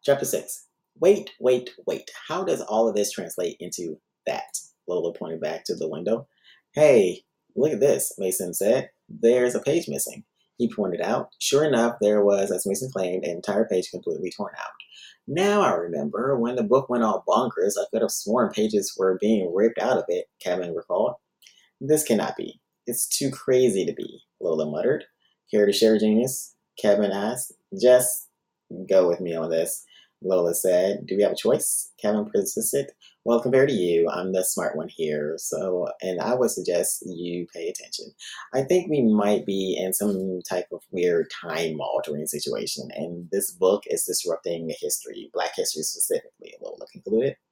Chapter 6. Wait, wait, wait. How does all of this translate into that? Lola pointed back to the window. Hey, look at this, Mason said. There's a page missing. He pointed out. Sure enough, there was, as Mason claimed, an entire page completely torn out. Now I remember when the book went all bonkers, I could have sworn pages were being ripped out of it, Kevin recalled. This cannot be. It's too crazy to be, Lola muttered. Care to share, genius? Kevin asked. Just go with me on this, Lola said. Do we have a choice? Kevin persisted. Well, compared to you, I'm the smart one here, and I would suggest you pay attention. I think we might be in some type of weird time altering situation, and this book is disrupting history, Black history specifically, Lola concluded.